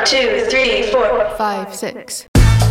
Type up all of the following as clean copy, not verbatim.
2, 3, 4, 5, 6.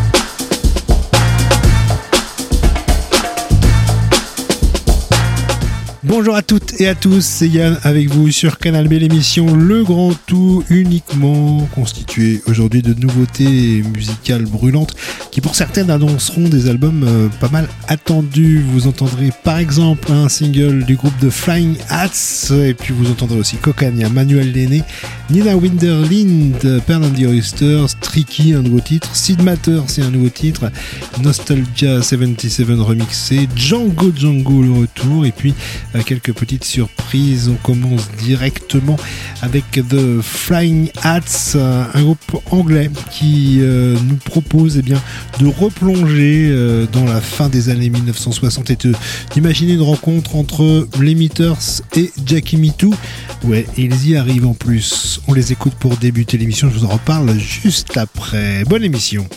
Bonjour à toutes et à tous, c'est Yann avec vous sur Canal B, l'émission Le Grand Tout, uniquement constituée aujourd'hui de nouveautés musicales brûlantes qui pour certaines annonceront des albums pas mal attendus. Vous entendrez par exemple un single du groupe The Flying Hats et puis vous entendrez aussi Cocagne, Manuel Lenné, Nina Winderlind, Pearl and the Oysters, Tricky, un nouveau titre, Sid Matter, c'est un nouveau titre, Nostalgia 77 remixé, Django le retour et puis quelques petites surprises. On commence directement avec The Flying Hats, un groupe anglais qui nous propose de replonger dans la fin des années 1960 et d'imaginer une rencontre entre les Meters et Jackie Me Too. Ouais, ils y arrivent en plus. On les écoute pour débuter l'émission, je vous en reparle juste après. Bonne émission.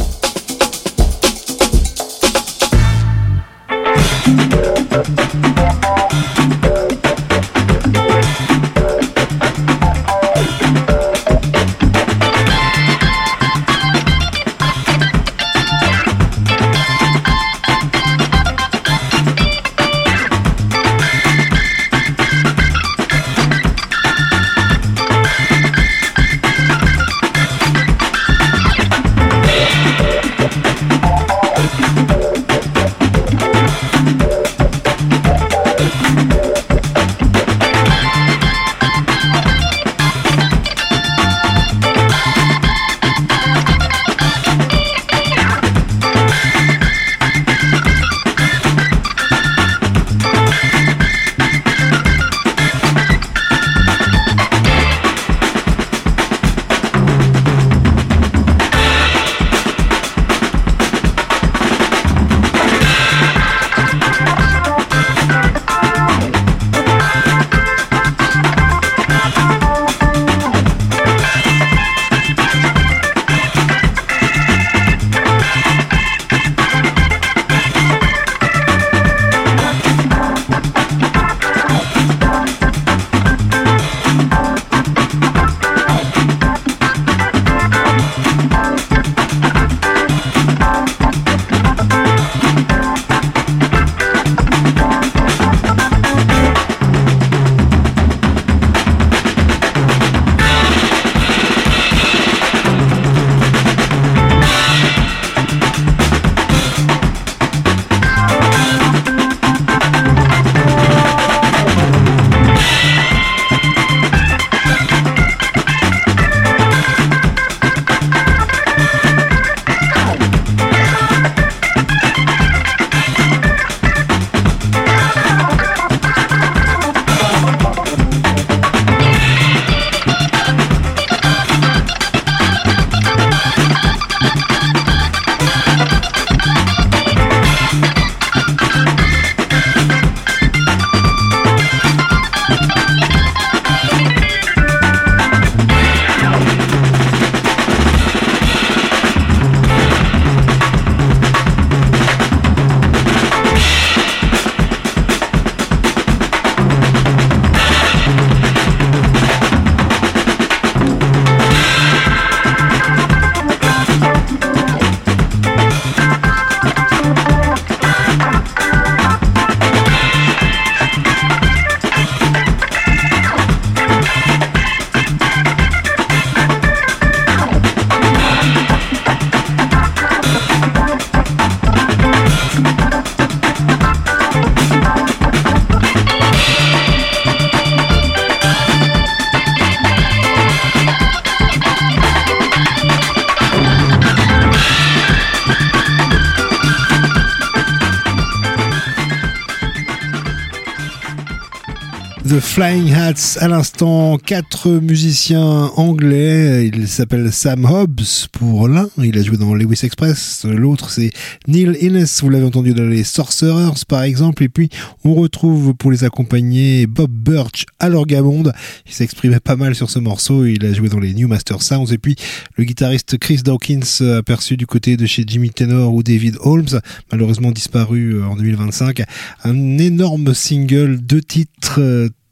The Flying Hats à l'instant, 4 musiciens anglais. Il s'appelle Sam Hobbs pour l'un, il a joué dans Lewis Express. L'autre c'est Neil Innes, vous l'avez entendu dans les Sorcerers par exemple. Et puis on retrouve pour les accompagner Bob Birch à l'orgamonde. Il s'exprimait pas mal sur ce morceau, il a joué dans les New Master Sounds. Et puis le guitariste Chris Dawkins, aperçu du côté de chez Jimmy Tenor ou David Holmes, malheureusement disparu en 2025. Un énorme single, 2 titres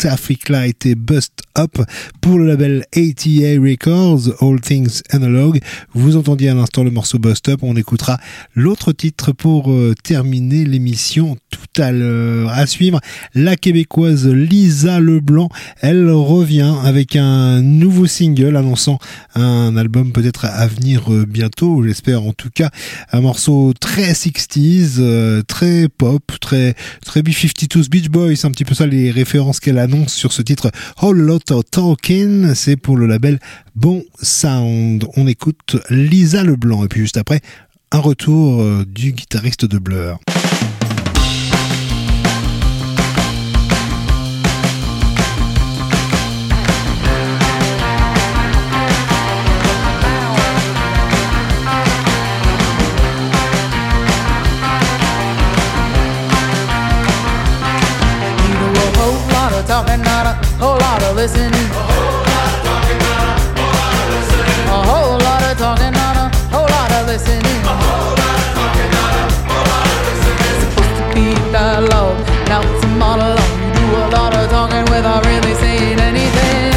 Traffic Light et Bust Up pour le label ATA Records, All Things Analog. Vous entendiez à l'instant le morceau Bust Up, on écoutera l'autre titre pour terminer l'émission tout à l'heure. À suivre, la québécoise Lisa Leblanc, elle revient avec un nouveau single annonçant un album peut-être à venir bientôt, j'espère en tout cas, un morceau très 60s, très pop, très B-52s, Beach Boys, c'est un petit peu ça les références qu'elle annonce sur ce titre Whole Lot of Talking, c'est pour le label Bon Sound. On écoute Lisa Leblanc et puis juste après un retour du guitariste de Blur. Talking, not a whole lot of listening. A whole lot of talking, not a whole lot of listening. A whole lot of talking, not a whole lot of listening. A whole lot of talking, not a whole lot of listening. Supposed to be dialogue, now it's a monologue. You do a lot of talking without really saying anything.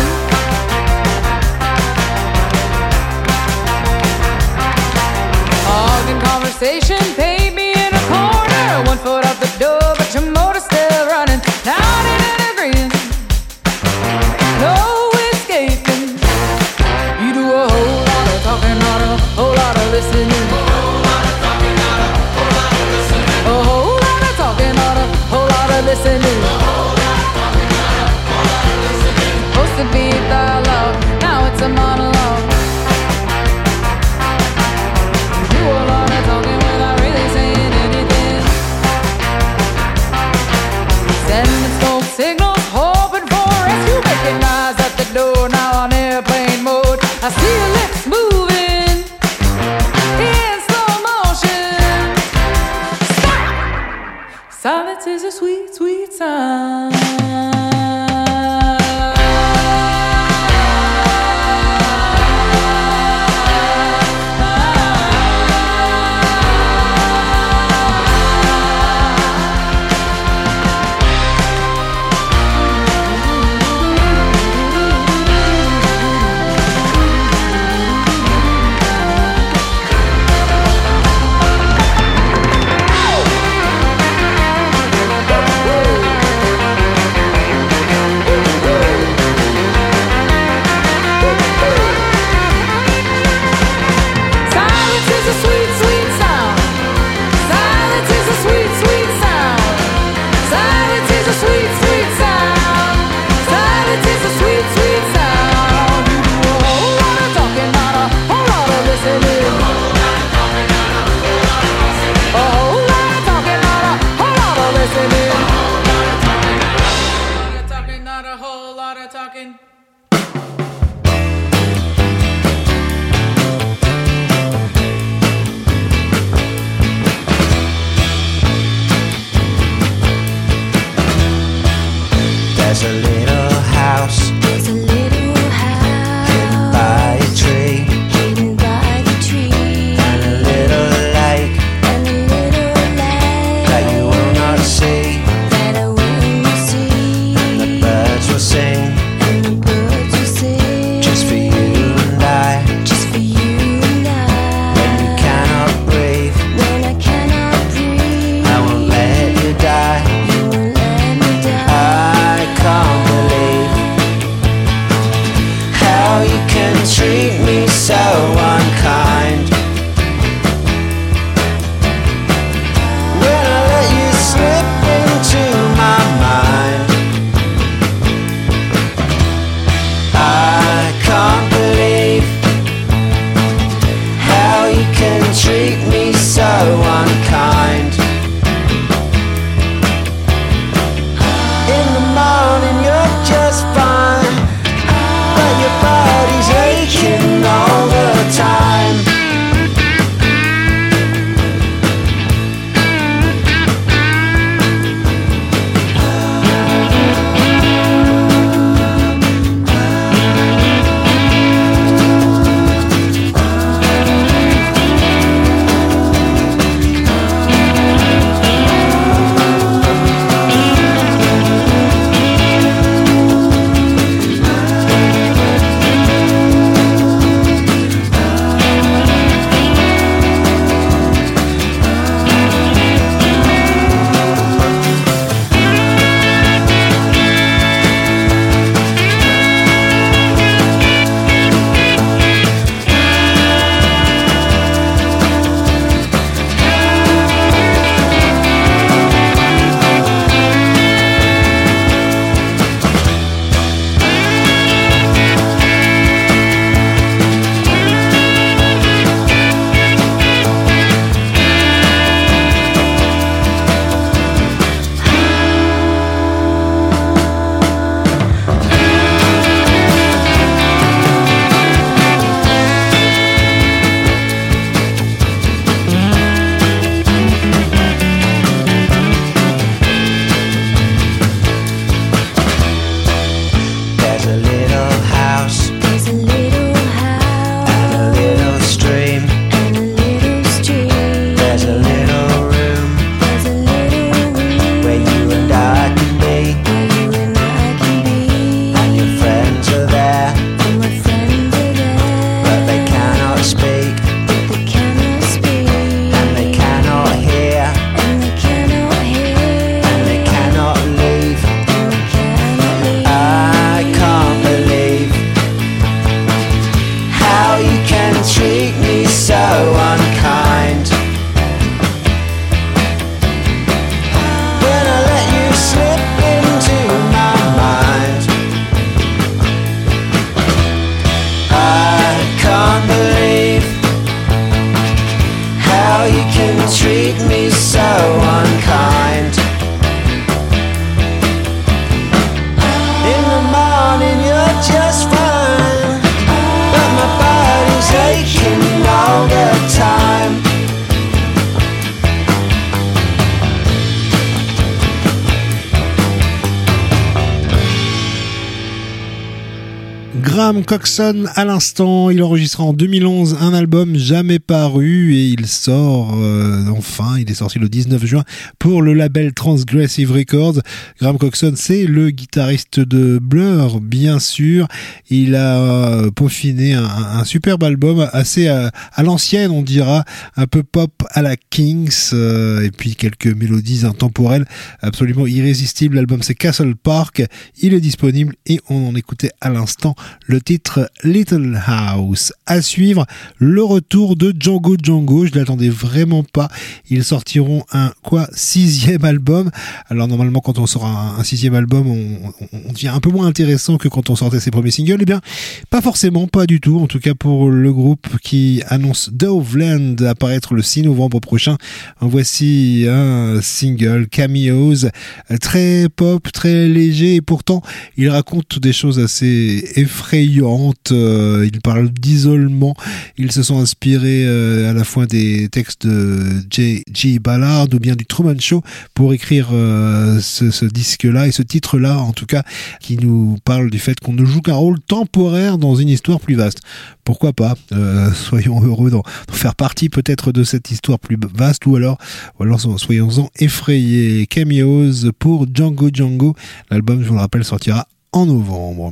Arguing conversation, pay me in a corner. 1 foot out the door, but your motor's still running. Not in an agreement, no escaping. You do a whole lot of talking, not a whole lot of listening. A whole lot of talking, not a whole lot of listening. A whole lot of talking, not a whole lot of listening. A whole lot of talking, not a whole lot of listening. Supposed to be dialogue, now it's a monologue. You do a lot of talking without really saying anything. Sending smoke signals, hoping for rescue. Making eyes at the door, now on airplane mode. I see your lips moving in slow motion. Stop! Silence is a sweet, sweet sign. Graham Coxon à l'instant. Il enregistra en 2011 un album jamais paru et il sort il est sorti le 19 juin pour le label Transgressive Records. Graham Coxon, c'est le guitariste de Blur, bien sûr. Il a peaufiné un superbe album assez à l'ancienne, on dira, un peu pop à la Kings, et puis quelques mélodies intemporelles absolument irrésistibles. L'album, c'est Castle Park. Il est disponible et on en écoutait à l'instant le titre Little House. À suivre, le retour de Django Django. Je l'attendais vraiment pas. Ils sortiront un 6e album. Alors normalement, quand on sort un 6e album, on devient un peu moins intéressant que quand on sortait ses premiers singles. Eh bien, pas forcément, pas du tout. En tout cas pour le groupe qui annonce Doveland apparaître le 6 novembre prochain. En voici un single, Cameos, très pop, très léger, et pourtant il raconte des choses assez effrayantes. Il parle d'isolement. Ils se sont inspirés à la fois des textes de J.G. Ballard ou bien du Truman Show pour écrire ce disque-là et ce titre-là, en tout cas, qui nous parle du fait qu'on ne joue qu'un rôle temporaire dans une histoire plus vaste. Pourquoi pas, soyons heureux d'en faire partie peut-être de cette histoire plus vaste, ou alors soyons-en effrayés. Cameos pour Django Django. L'album, je vous le rappelle, sortira en novembre.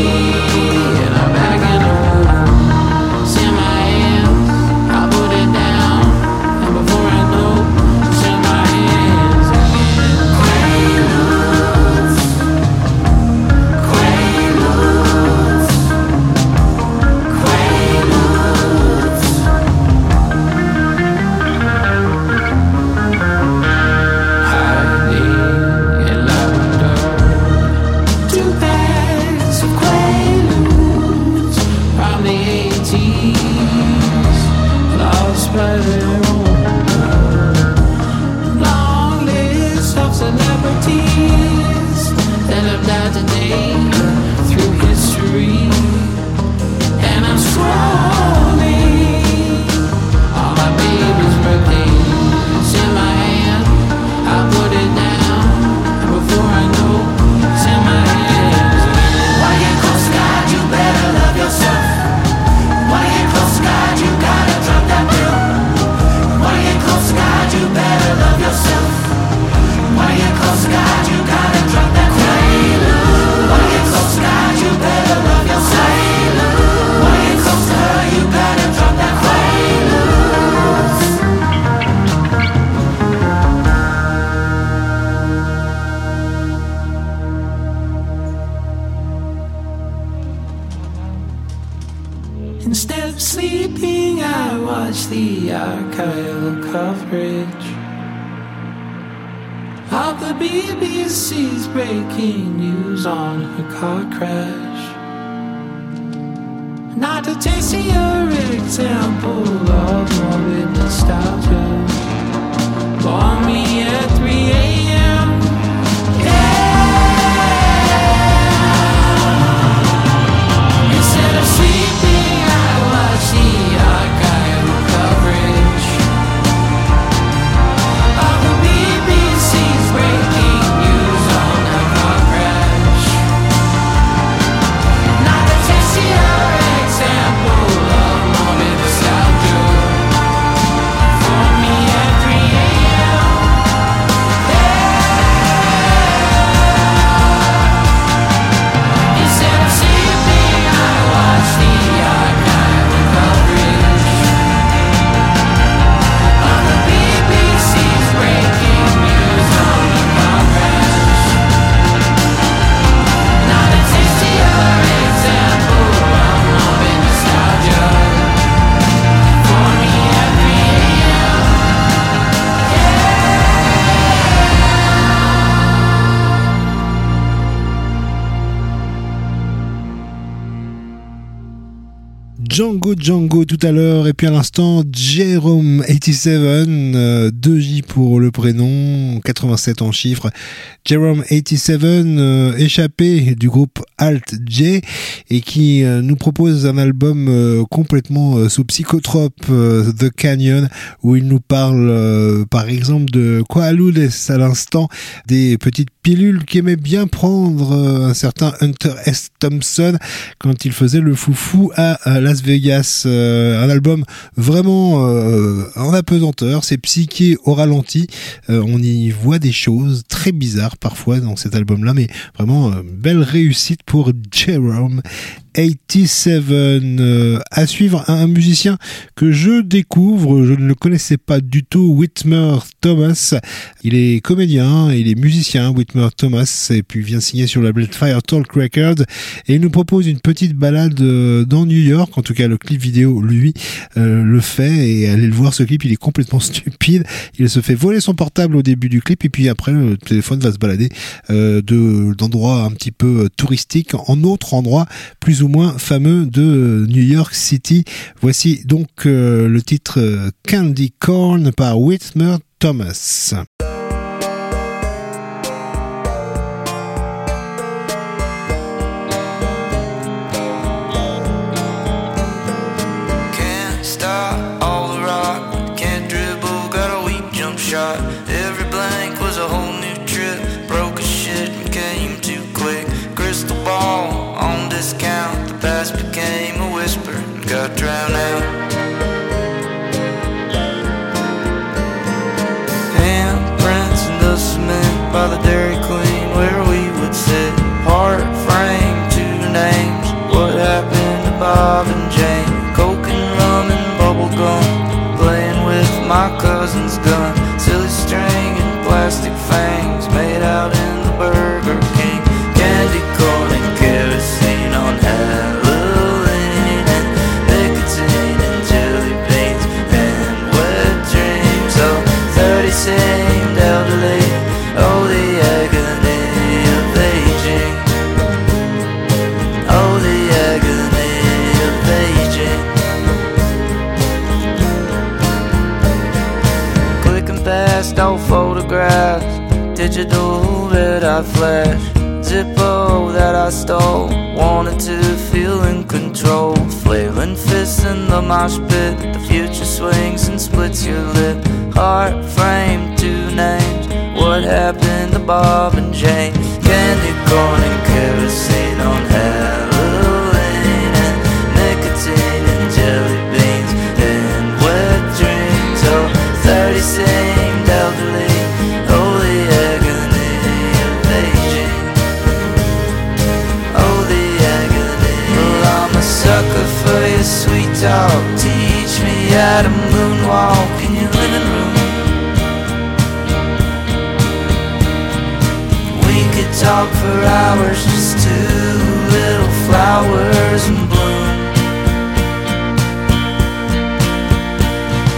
Put it down. the archival coverage of the BBC's breaking news on her car crash. Not a tastier example of morbid nostalgia. Call me at 3 a.m. Instead of sleeping, I watch the archival coverage of the BBC's breaking news on the car crash. Not a tastier example of morbid nostalgia. For me at 3 a.m. Instead of sleeping, I watch the archival coverage of the BBC's breaking news on the car crash. Not a tastier example of morbid nostalgia. For me at 3 a.m. Django tout à l'heure, et puis à l'instant Jerome 87, 2J pour le prénom, 87 en chiffres. Jerome 87, échappé du groupe Alt J, et qui nous propose un album complètement sous psychotrope, The Canyon, où il nous parle par exemple de Quaaludes à l'instant, des petites pilules qu'aimait bien prendre un certain Hunter S. Thompson quand il faisait le foufou à Las Vegas. Un album vraiment en apesanteur, c'est psyché au ralenti, on y voit des choses très bizarres parfois dans cet album-là, mais vraiment belle réussite pour Jerome 87. À suivre un musicien que je découvre, je ne le connaissais pas du tout, Whitmer Thomas. Il est comédien, il est musicien, Whitmer Thomas, et puis vient signer sur le label Fire Talk Records, et il nous propose une petite balade dans New York. En tout cas, le clip vidéo, lui, le fait, et allez le voir, ce clip, il est complètement stupide. Il se fait voler son portable au début du clip, et puis après, le téléphone va se balader d'endroits un petit peu touristiques en autre endroit plus ou moins fameux de New York City. Voici donc le titre Candy Corn par Whitmer Thomas. Can't stop all the rock, can't dribble, got a weak jump shot. Every blank was a whole new trip, broke a shit and came too quick. Crystal ball on discount, the past became a whisper and got drowned out. Handprints in the cement by the Dairy Queen where we would sit. Heart frame, 2 names, what happened to Bob and Jane? Coke and rum and bubble gum, playing with my cousin's gun. Silly string and plastic fangs made out in the Burger King. Candy corn and kerosene on Halloween, and nicotine and jelly beans and wet dreams. Oh, 30 seemed elderly, oh the agony of aging, oh the agony of aging. Clicking past old photographs, digital red-eye flash, Zippo that I stole, wanted to feel in control. Flailing fists in the mosh pit, the future swings and splits your lip. Heart frame, 2 names, what happened to Bob and Jane? Candy corn and kerosene on Halloween, and nicotine and jelly beans and wet dreams. Oh, 30 seemed elderly, oh the agony of aging, oh the agony. Well, I'm a sucker for your sweet talk, teach me how to moonwalk in your living room. We could talk for hours, just 2 little flowers in bloom.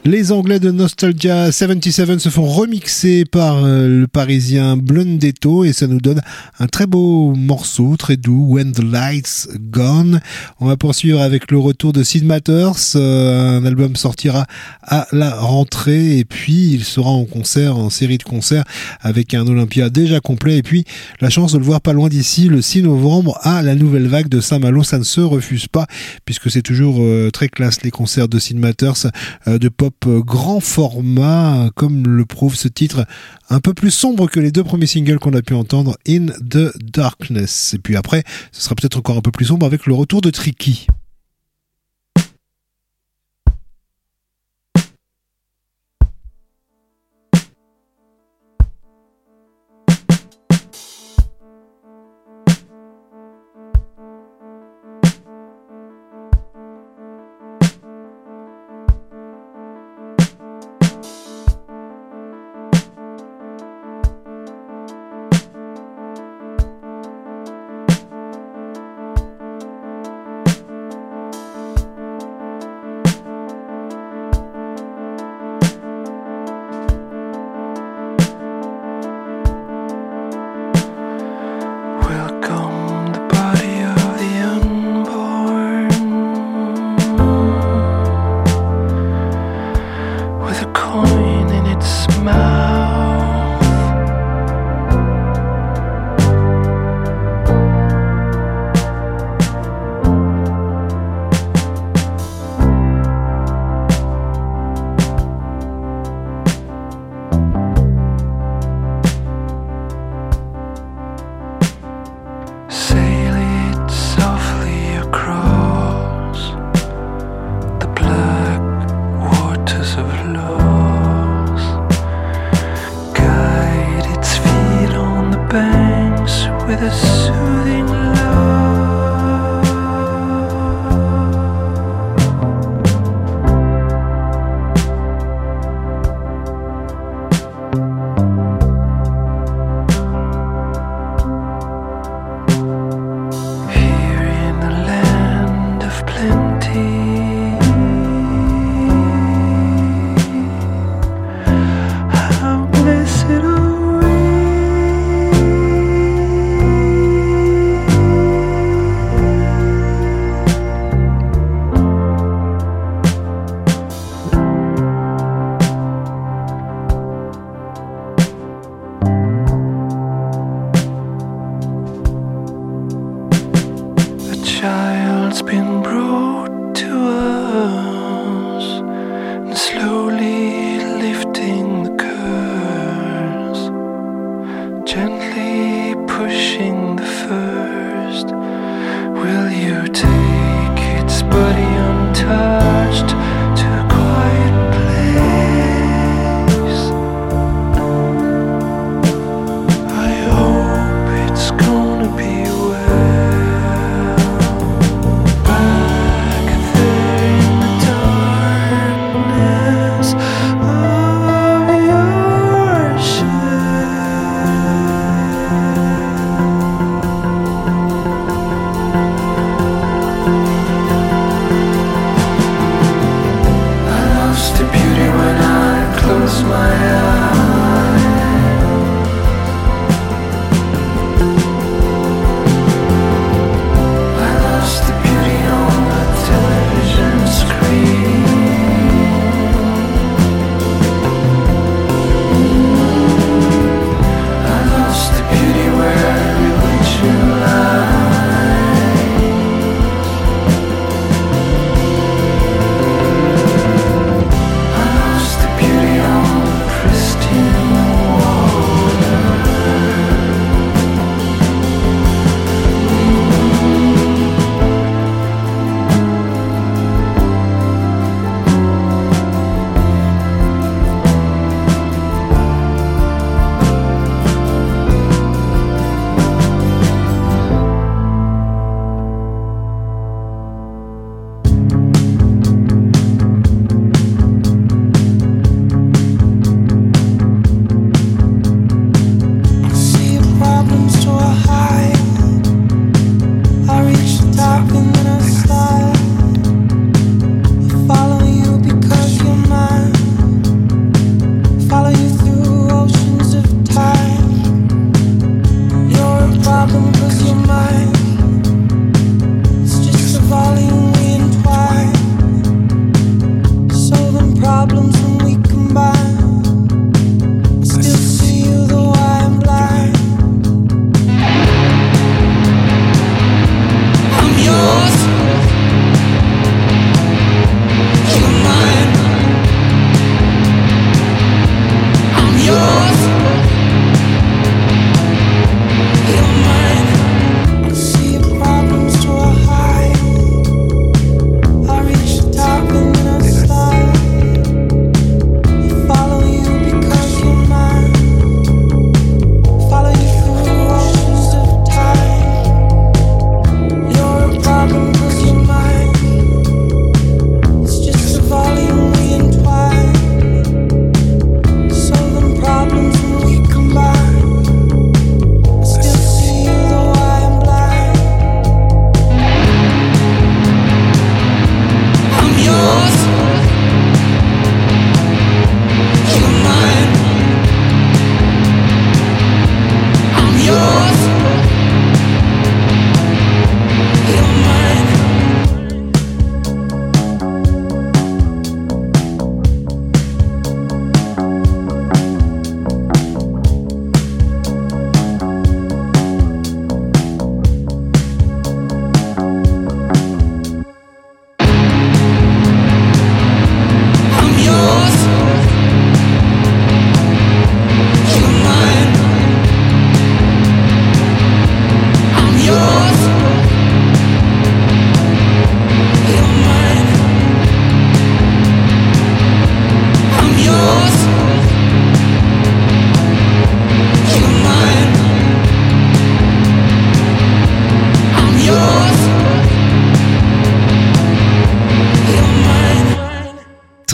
Les Anglais de Nostalgia 77 se font remixer par le Parisien Blundetto et ça nous donne un très beau morceau, très doux, When the Lights Gone. On va poursuivre avec le retour de Sid Matters. Un album sortira à la rentrée et puis il sera en concert, en série de concerts avec un Olympia déjà complet et puis la chance de le voir pas loin d'ici le 6 novembre à la Nouvelle Vague de Saint-Malo. Ça ne se refuse pas puisque c'est toujours très classe les concerts de Sid Matters, de pop grand format comme le prouve ce titre un peu plus sombre que les deux premiers singles qu'on a pu entendre, In the Darkness. Et puis après ce sera peut-être encore un peu plus sombre avec le retour de Tricky.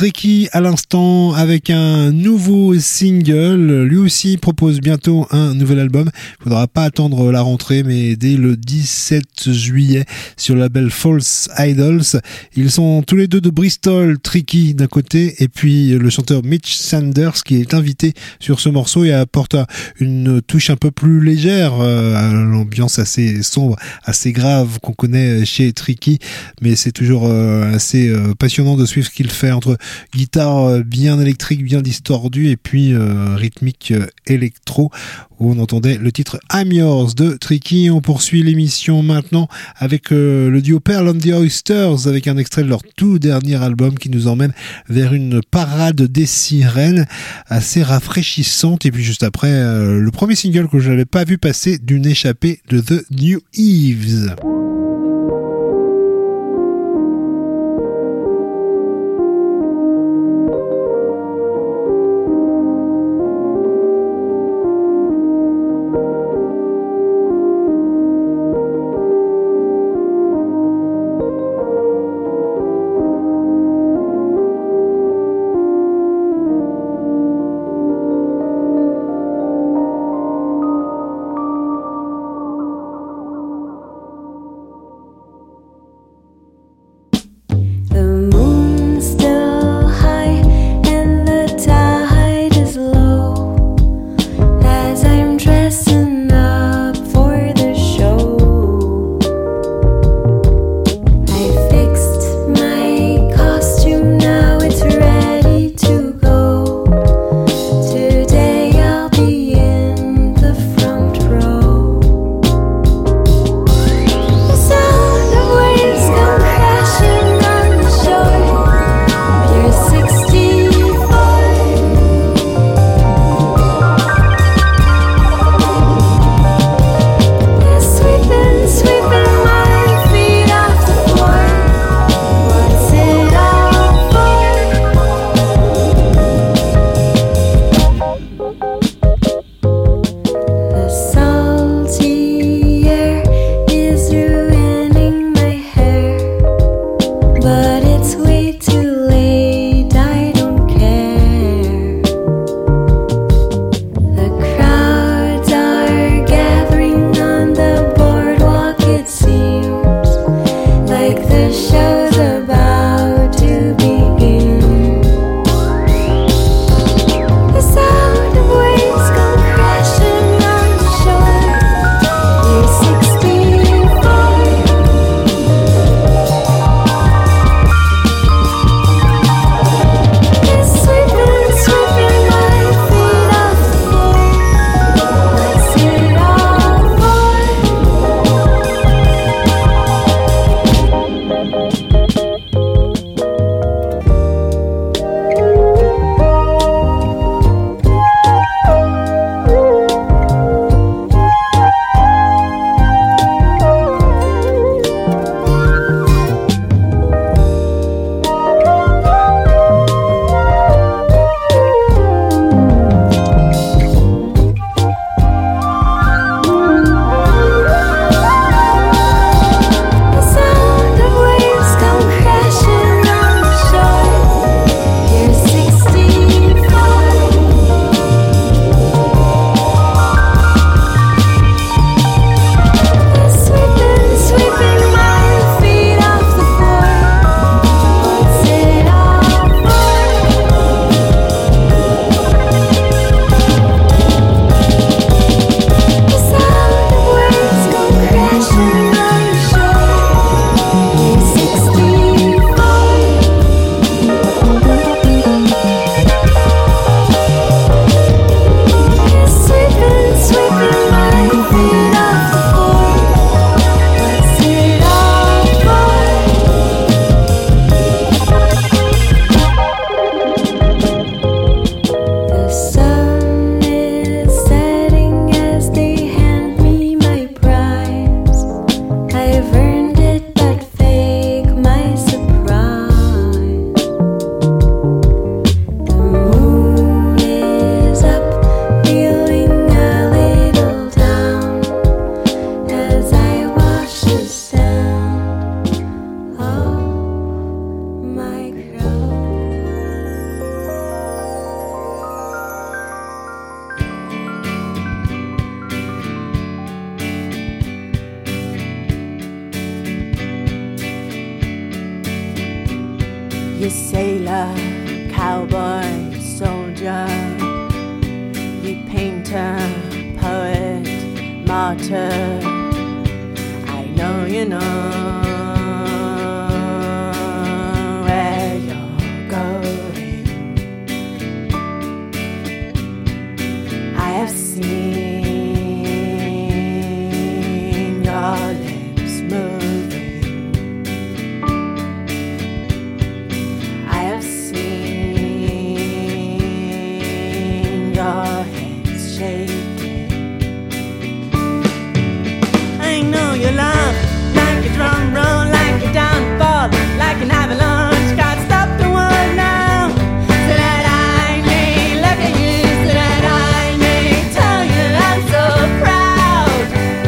Tricky à l'instant avec un nouveau single. Lui aussi propose bientôt un nouvel album. Il faudra pas attendre la rentrée, mais dès le 17 juillet sur le label False Idols. Ils sont tous les deux de Bristol, Tricky d'un côté et puis le chanteur Mitch Sanders qui est invité sur ce morceau et apporte une touche un peu plus légère à l'ambiance assez sombre, assez grave qu'on connaît chez Tricky, mais c'est toujours assez passionnant de suivre ce qu'il fait entre guitare bien électrique, bien distordue et puis rythmique électro où on entendait le titre I'm Yours de Tricky. On poursuit l'émission maintenant avec le duo Pearl and the Oysters avec un extrait de leur tout dernier album qui nous emmène vers une parade des sirènes assez rafraîchissante. Et puis juste après, le premier single que je n'avais pas vu passer d'une échappée de The New Eves. You sailor, cowboy, soldier, you painter, poet, martyr, I know you know where you're going. I have seen your lips moving. I have seen your hands shaking. I know you love like a drum roll, like a downfall, like an avalanche. God, stop the world now, so that I may look at you, so that I may tell you I'm so proud.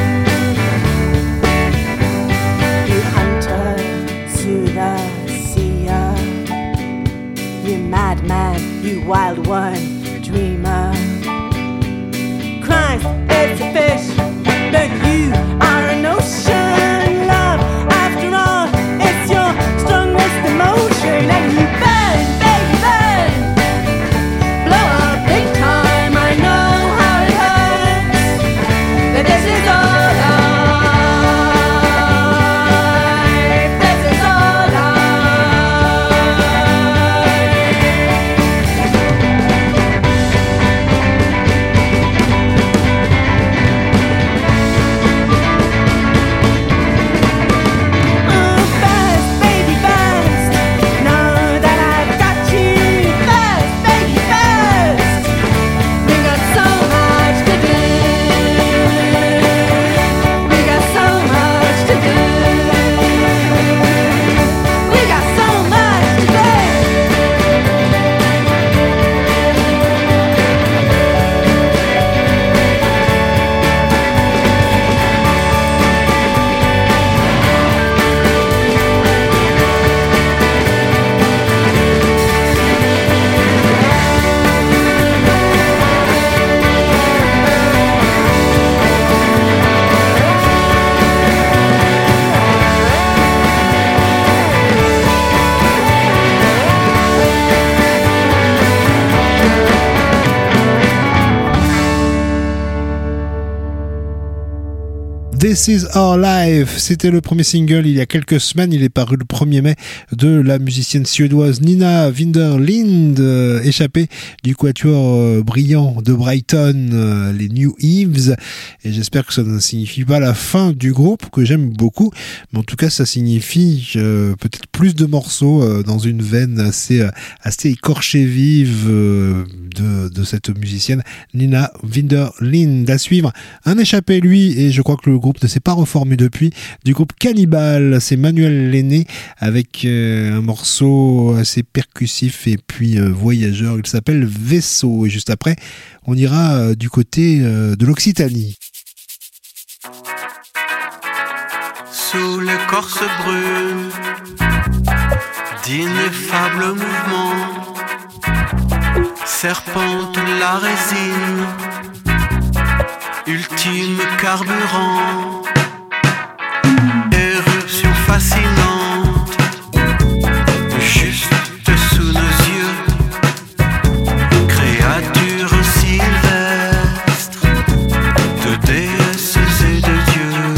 You hunter, soother, seer, you madman, you wild one, dreamer. Christ, it's a fish, but you are an ocean. Love, after all, it's your strongest emotion. And you burn, baby, burn. Blow up big time, I know how it hurts. But this is all life. This is all fast, baby, fast. Now that I've got you, fast, baby, fast. We got so much to do. We got so much to do. We got so much to do. This is Our Life, c'était le premier single il y a quelques semaines, il est paru le 1er mai de la musicienne suédoise Nina Winderlind, échappée du quatuor brillant de Brighton, les New Eves, et j'espère que ça ne signifie pas la fin du groupe, que j'aime beaucoup, mais en tout cas ça signifie peut-être plus de morceaux dans une veine assez écorchée vive de cette musicienne Nina Winderlind. À suivre, un échappé lui, et je crois que le groupe ne s'est pas reformé depuis, du groupe Cannibal, c'est Manuel Lenné avec un morceau assez percussif et puis voyageur, il s'appelle Vaisseau, et juste après on ira du côté de l'Occitanie. Sous l'écorce brune d'ineffables mouvements serpente la résine, ultime carburant, éruption fascinante, juste sous nos yeux, créature sylvestre, de déesses et de dieux.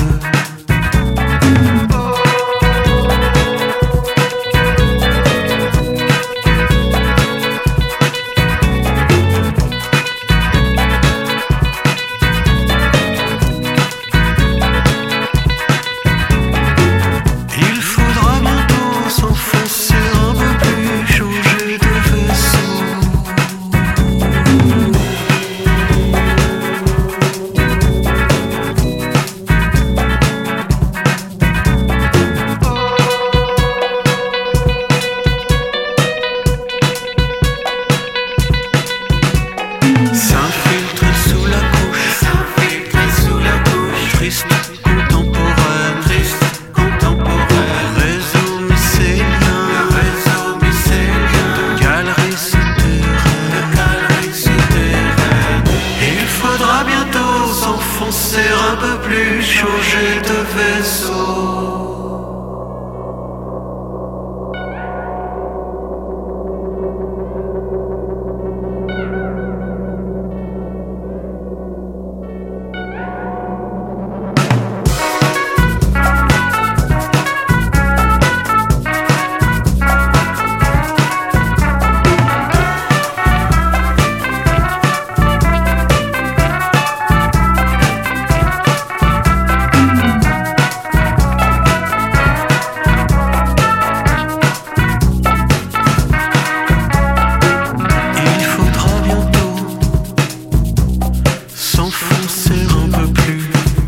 s'enfoncer un peu plus,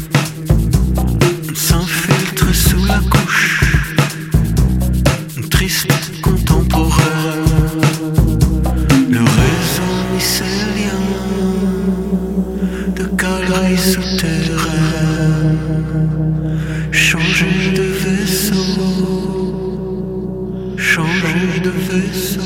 s'infiltre sous la couche, triste contemporain, le réseau mycélien de galeries souterraines, changer de vaisseau, changer de vaisseau.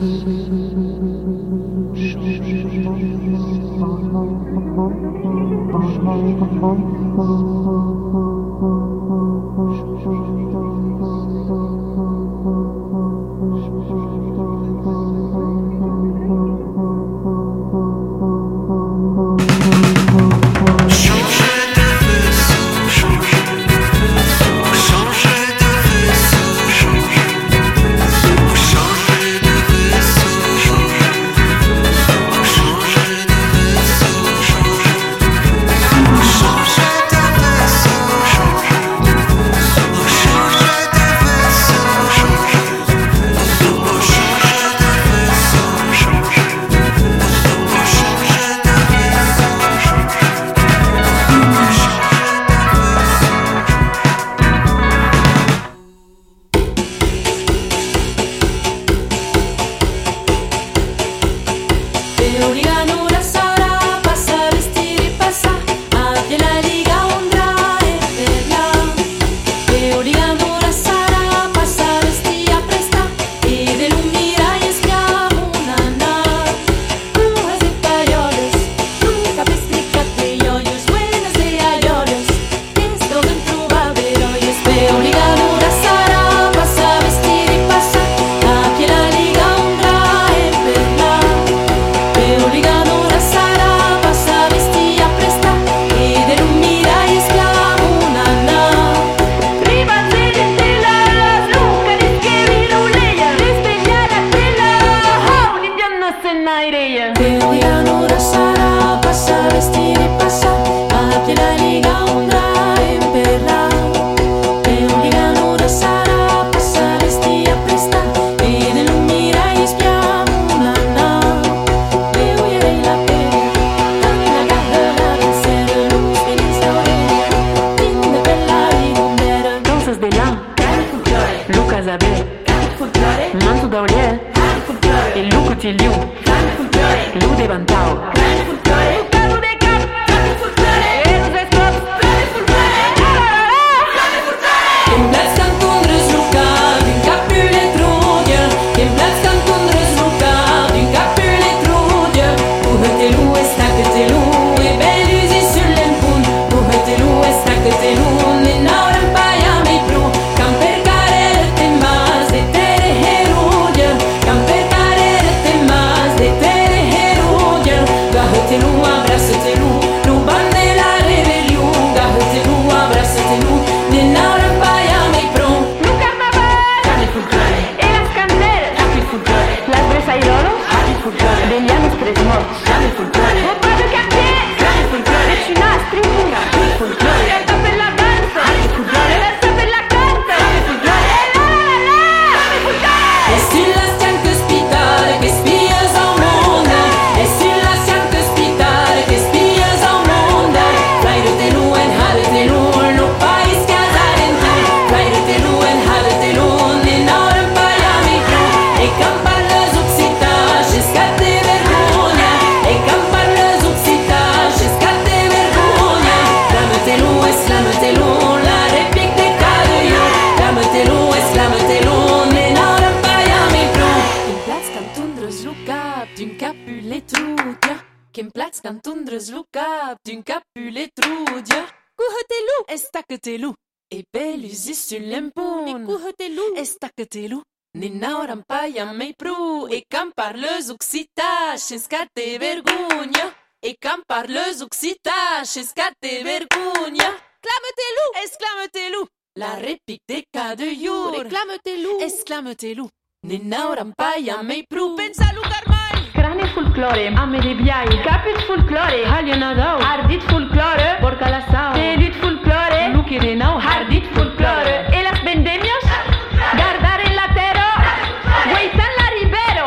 Și scate vergogna E cam parlez occita Și scate vergogna Clamă-te-lu, exclamă-te-lu La repic de ca de iur Reclamă-te-lu, exclamă-te-lu Ninauram paia mei pru Pensa lu carmai Crane folklore, amele biai Capit folklore, halionadau Ardit folklore, porca la sau Telit folklore, lucire nau Hardit folklore E las vendemios Gardare la tero Hueitan la ribero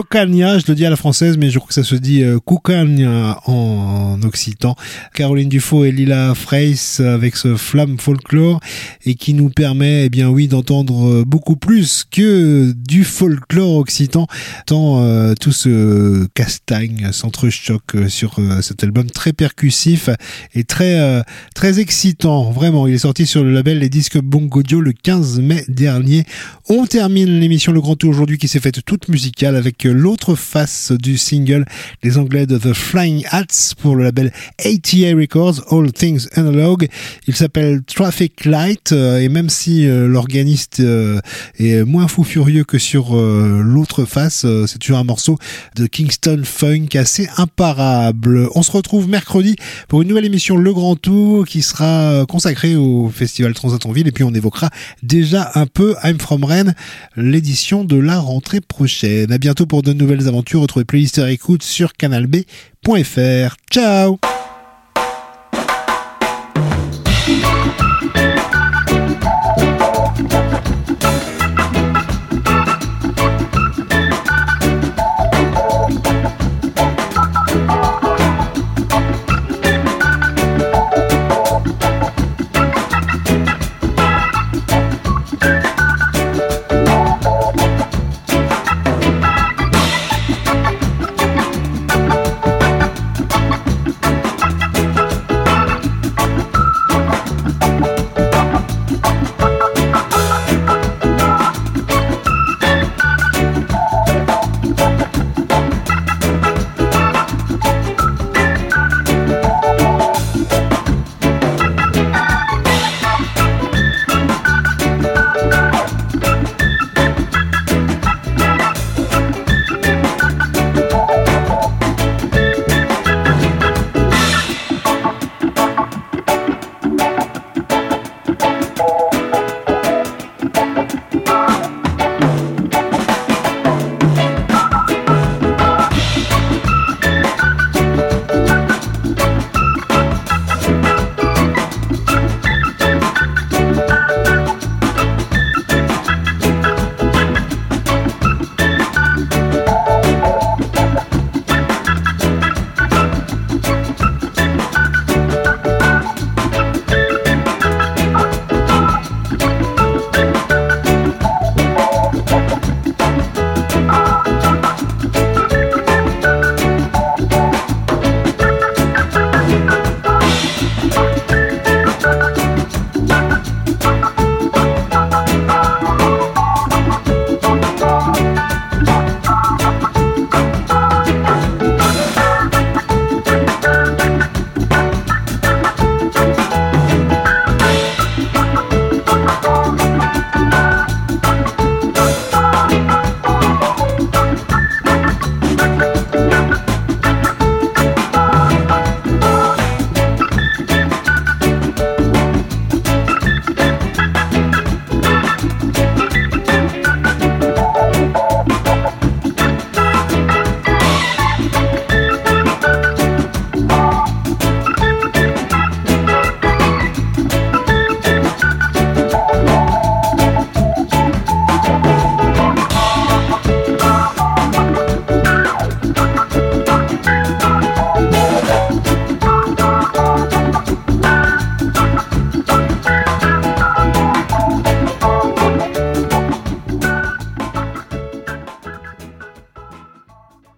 Cocagna, je le dis à la française, mais je crois que ça se dit Cocagna en occitan. Caroline Dufaux et Lila Freys avec ce Flamme Folklore et qui nous permet, eh bien oui, d'entendre beaucoup plus que du folklore occitan, tant tout ce castagne s'entrechoque sur cet album très percussif et très excitant. Vraiment, il est sorti sur le label Les Disques Bongodio le 15 mai dernier. On termine l'émission Le Grand Tour aujourd'hui qui s'est faite toute musicale avec l'autre face du single des Anglais de The Flying Hats pour le label ATA Records, All Things Analog. Il s'appelle Traffic Light et même si l'organiste est moins fou furieux que sur l'autre face, c'est toujours un morceau de Kingston Funk assez imparable. On se retrouve mercredi pour une nouvelle émission Le Grand Tour qui sera consacrée au Festival Transat-en-Ville et puis on évoquera déjà un peu I'm From Rennes, l'édition de la rentrée prochaine. À bientôt pour de nouvelles aventures. Retrouvez Playlist et écoute sur canalb.fr. Ciao!